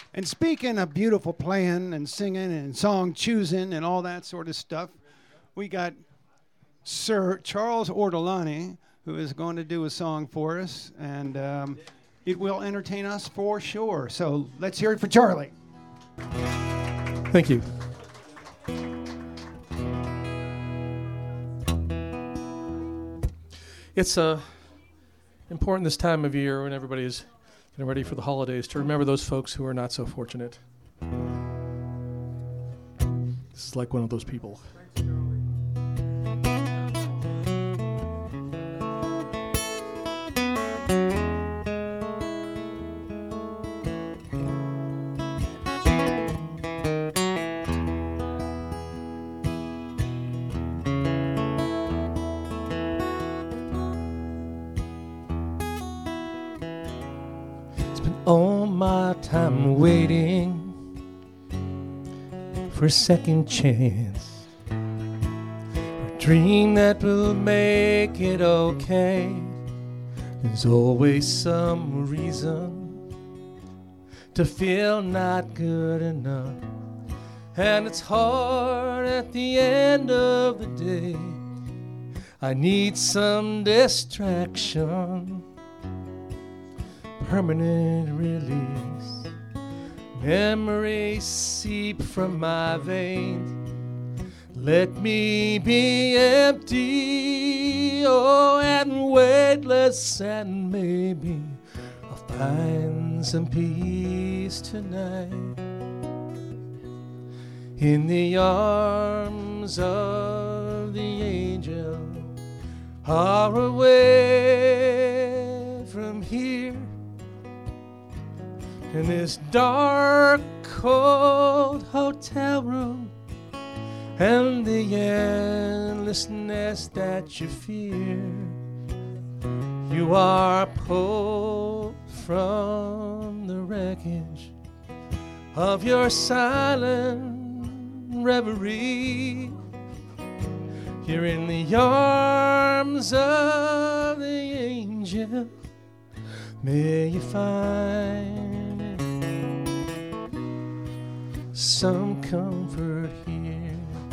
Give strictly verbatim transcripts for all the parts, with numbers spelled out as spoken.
And speaking of beautiful playing and singing and song choosing and all that sort of stuff, we got Sir Charles Ortolani, who is going to do a song for us, and um, it will entertain us for sure. So let's hear it for Charlie. Thank you. It's uh, important this time of year when everybody is getting ready for the holidays to remember those folks who are not so fortunate. This is like one of those people. All my time waiting for a second chance, for a dream that will make it okay. There's always some reason to feel not good enough, and it's hard at the end of the day. I need some distraction, permanent release. Memories seep from my veins. Let me be empty, oh, and weightless, and maybe I'll find some peace tonight in the arms of the angel, far away from here. In this dark, cold hotel room, and the endlessness that you fear, you are pulled from the wreckage of your silent reverie. You're in the arms of the angel. May you find some comfort here.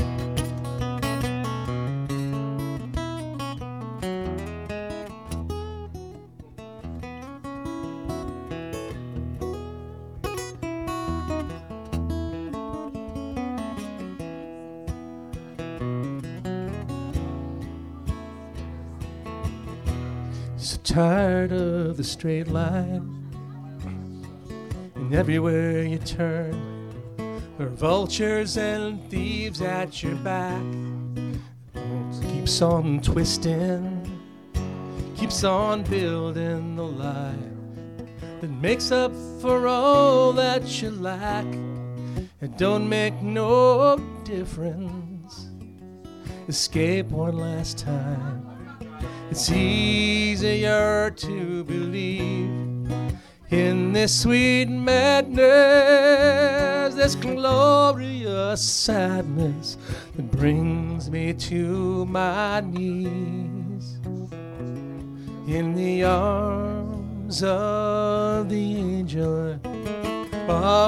So tired of the straight line, and everywhere you turn there are vultures and thieves at your back. It keeps on twisting, keeps on building the lie that makes up for all that you lack. It don't make no difference. Escape one last time. It's easier to believe in this sweet madness, this glorious sadness that brings me to my knees in the arms of the angel, far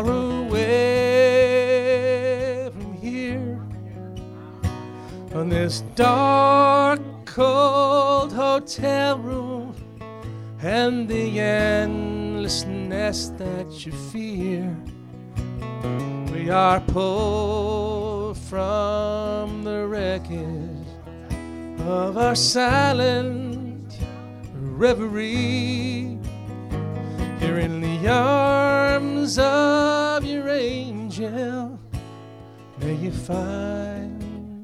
away from here, on this dark, cold hotel room, and the endlessness that you fear. We are pulled from the wreckage of our silent reverie. You're in the arms of your angel. May you find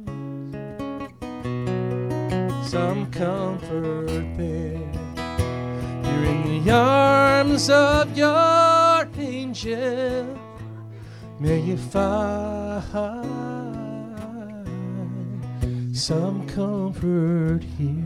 some comfort there. You're in the arms of your angel. May you find some comfort here.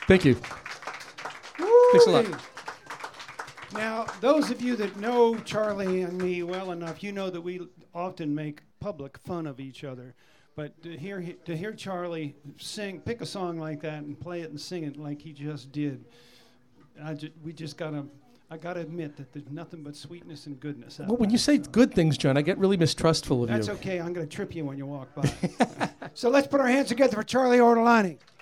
Thank you. Woo-wee. Thanks a lot. Now, those of you that know Charlie and me well enough, you know that we often make public fun of each other. But to hear to hear Charlie sing, pick a song like that and play it and sing it like he just did, I ju- we just gotta, I gotta admit that there's nothing but sweetness and goodness out Well, when there, you say so. good things, John, I get really mistrustful of That's you. okay. I'm gonna trip you when you walk by. So let's put our hands together for Charlie Ortolani.